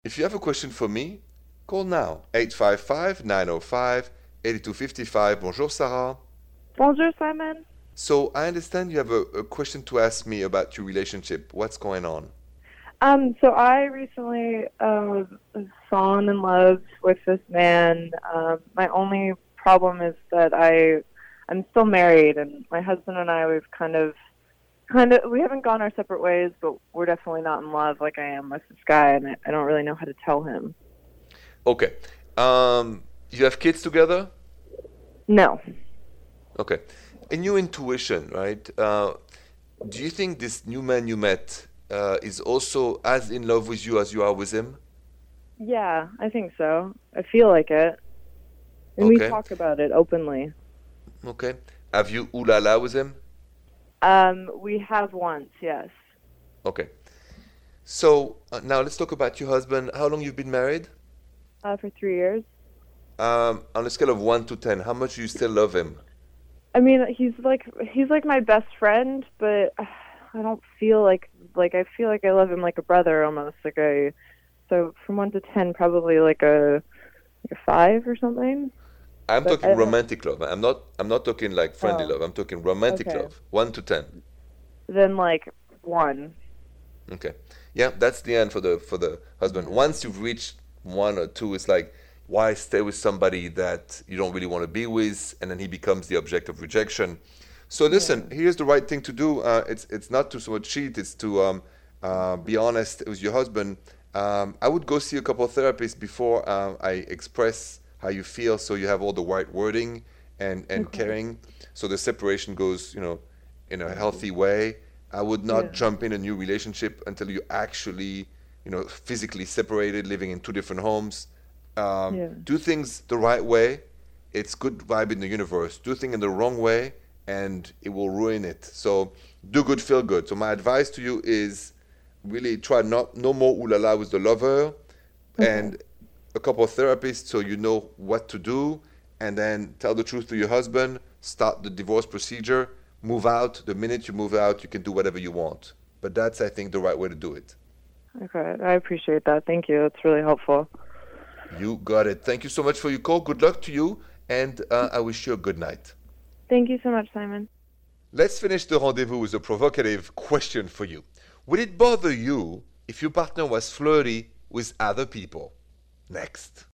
If you have a question for me, call now 855-905-8255. Bonjour, Sarah. Bonjour, Simon. So I understand you have a question to ask me about your relationship. What's going on? So I recently fallen in love with this man. My only problem is that I'm still married, and my husband and I we've we haven't gone our separate ways, but we're definitely not in love like I am with this guy, and I don't really know how to tell him. Okay. You have kids together? No. Okay. In your intuition, right? Do you think this new man you met is also as in love with you as you are with him? Yeah, I think so. I feel like it, and we Okay. talk about it openly. Okay. Have you ooh la la with him? We have once, yes. Okay. So now let's talk about your husband. How long you've been married? For 3 years. On a scale of 1 to 10, how much do you still love him? I mean, he's like my best friend, but I don't feel like I feel like I love him like a brother almost. So from 1 to 10, probably like a 5 or something. I'm But talking romantic love. I'm not talking like friendly oh, love. I'm talking romantic okay. love. 1 to 10. Then like 1. Okay. Yeah, that's the end for the husband. Yeah. Once you've reached 1 or 2, it's like why stay with somebody that you don't really want to be with, and then he becomes the object of rejection. So listen, Yeah. here's the right thing to do. It's not to so much cheat. It's to be honest with your husband. I would go see a couple of therapists before I express how you feel, so you have all the right wording and Okay. caring, so the separation goes, in a Right. healthy way. I would not Yeah. jump in a new relationship until you actually, physically separated, living in two different homes. Yeah. Do things the right way. It's good vibe in the universe. Do things in the wrong way, and it will ruin it. So do good, feel good. So my advice to you is really try not no more ooh la la with the lover, Okay. and a couple of therapists so you know what to do, and then tell the truth to your husband. Start the divorce procedure. Move out. The minute you move out, you can do whatever you want. But that's, I think, the right way to do it. Okay. I appreciate that. Thank you. That's really helpful. You got it. Thank you so much for your call. Good luck to you, and I wish you a good night. Thank you so much, Simon. Let's finish the rendezvous with a provocative question for you. Would it bother you if your partner was flirty with other people? Next.